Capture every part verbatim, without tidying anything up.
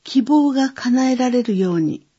希望が叶えられるように。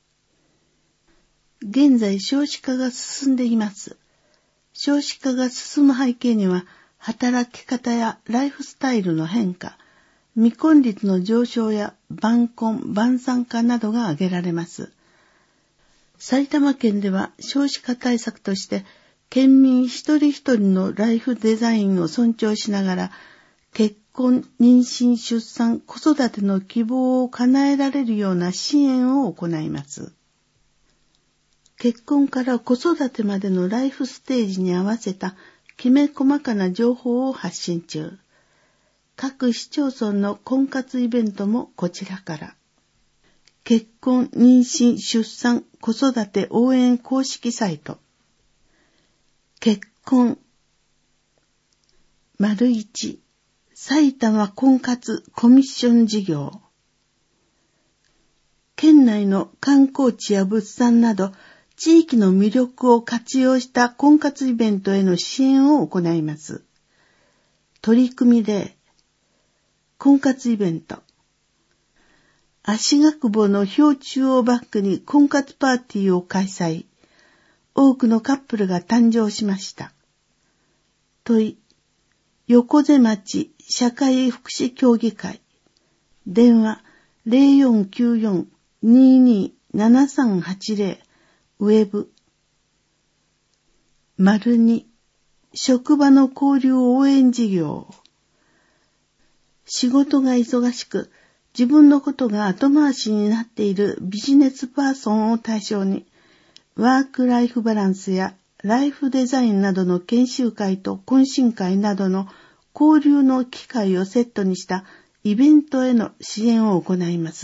現在少子化が進んでいます。少子化が進む背景には、働き方やライフスタイルの変化、未婚率の上昇や晩婚・晩産化などが挙げられます。埼玉県では少子化対策として、県民一人一人のライフデザインを尊重しながら、結婚、妊娠、出産、子育ての希望を叶えられるような支援を行います。結婚から子育てまでのライフステージに合わせたきめ細かな情報を発信中。各市町村の婚活イベントもこちらから。結婚、妊娠、出産、子育て応援公式サイト。結婚。丸一、埼玉婚活コミッション事業。県内の観光地や物産など、地域の魅力を活用した婚活イベントへの支援を行います。取り組み例、婚活イベント。芦ヶ久保の氷柱をバックに婚活パーティーを開催。多くのカップルが誕生しました。問い、横瀬町社会福祉協議会。電話 ゼロよんきゅうよん にーにー ななさんはちゼロ。ウェブ。丸に、職場の交流応援事業。仕事が忙しく、自分のことが後回しになっているビジネスパーソンを対象に、ワークライフバランスやライフデザインなどの研修会と懇親会などの交流の機会をセットにしたイベントへの支援を行います。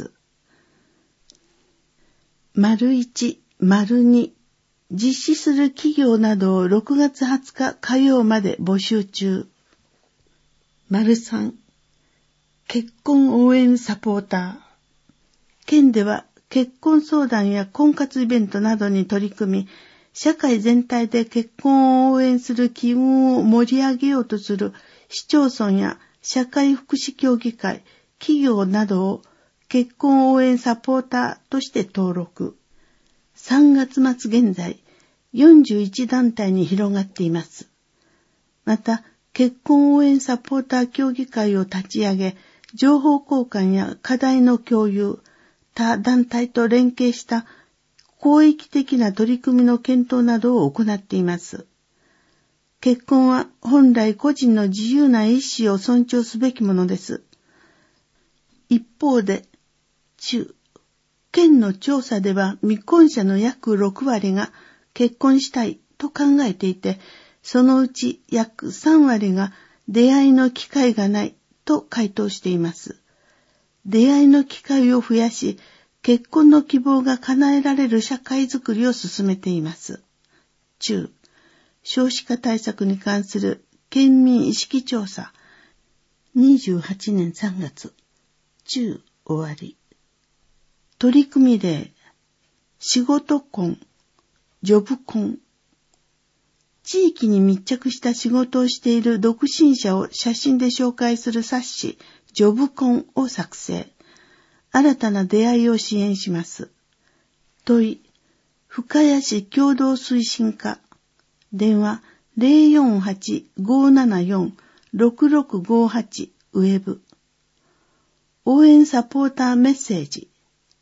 丸一、丸二、実施する企業などをろくがつはつか火曜まで募集中。丸三、結婚応援サポーター。県では結婚相談や婚活イベントなどに取り組み、社会全体で結婚を応援する機運を盛り上げようとする市町村や社会福祉協議会、企業などを結婚応援サポーターとして登録。さんがつまつ現在、よんじゅういちだんたいに広がっています。また、結婚応援サポーター協議会を立ち上げ、情報交換や課題の共有、他団体と連携した広域的な取り組みの検討などを行っています。結婚は本来個人の自由な意思を尊重すべきものです。一方で、中、県の調査では未婚者の約ろくわりが結婚したいと考えていて、そのうち約さんわりが出会いの機会がないと回答しています。出会いの機会を増やし、結婚の希望が叶えられる社会づくりを進めています。中、少子化対策に関する県民意識調査、にじゅうはちねんさんがつ、中終わり。取り組み例、仕事婚、ジョブ婚。地域に密着した仕事をしている独身者を写真で紹介する冊子、ジョブ婚を作成。新たな出会いを支援します。問い、深谷市共同推進課。電話 ゼロよんはち ごーななよん ろくろくごはち ウェブ。応援サポーターメッセージ。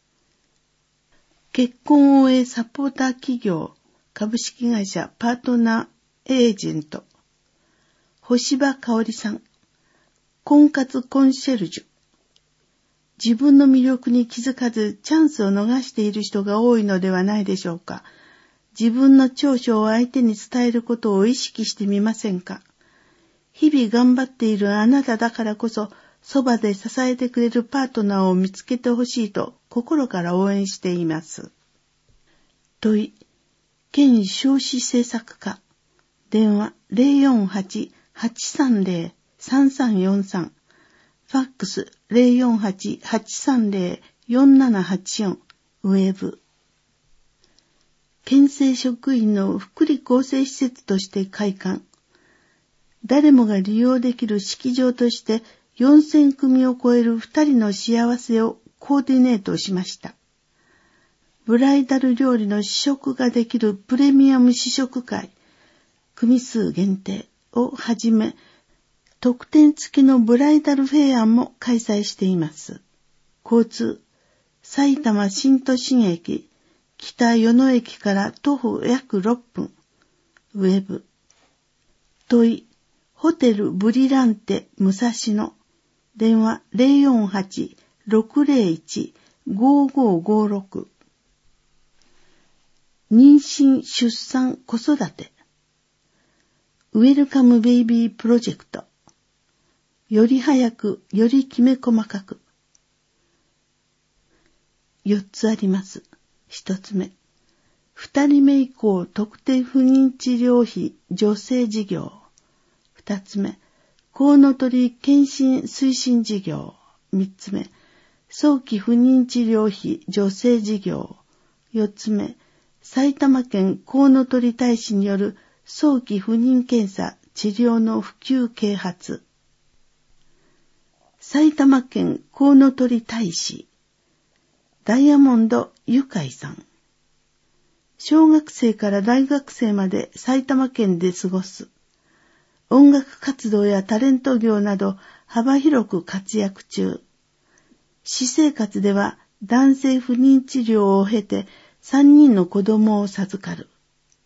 結婚応援サポーター企業株式会社パートナーエージェント星葉香織さん。婚活コンシェルジュ。自分の魅力に気づかずチャンスを逃している人が多いのではないでしょうか。自分の長所を相手に伝えることを意識してみませんか。日々頑張っているあなただからこそ、そばで支えてくれるパートナーを見つけてほしいと心から応援しています。問い、県少子政策課。電話 ゼロよんはち はちさんゼロ さんさんよんさん。ファックス ゼロよんはち はちさんゼロ よんななはちよん。ウェブ。県政職員の福利厚生施設として開館。誰もが利用できる式場としてよんせんくみを超えるふたりの幸せをコーディネートしました。ブライダル料理の試食ができるプレミアム試食会、組数限定をはじめ、特典付きのブライダルフェアも開催しています。交通、埼玉新都心駅、北与野駅から徒歩約ろっぷん。ウェブ。問い、ホテルブリランテ武蔵野。電話 ゼロよんはち ろくゼロいち ごごごろく。妊娠、出産、子育て。ウェルカムベイビープロジェクト。より早く、よりきめ細かく。よっつあります。一つ目。二人目以降特定不妊治療費助成事業。二つ目。コウノトリ検診推進事業。三つ目。早期不妊治療費助成事業。四つ目。埼玉県コウノトリ大使による早期不妊検査治療の普及啓発。埼玉県コウノトリ大使、ダイヤモンドゆかいさん。小学生から大学生まで埼玉県で過ごす。音楽活動やタレント業など幅広く活躍中。私生活では男性不妊治療を経てさんにんの子供を授かる。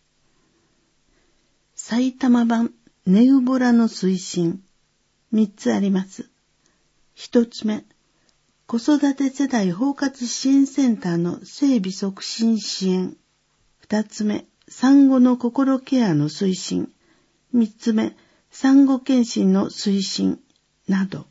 埼玉版ネウボラの推進。みっつあります。一つ目、子育て世代包括支援センターの整備促進支援。二つ目、産後の心ケアの推進。三つ目、産後検診の推進など。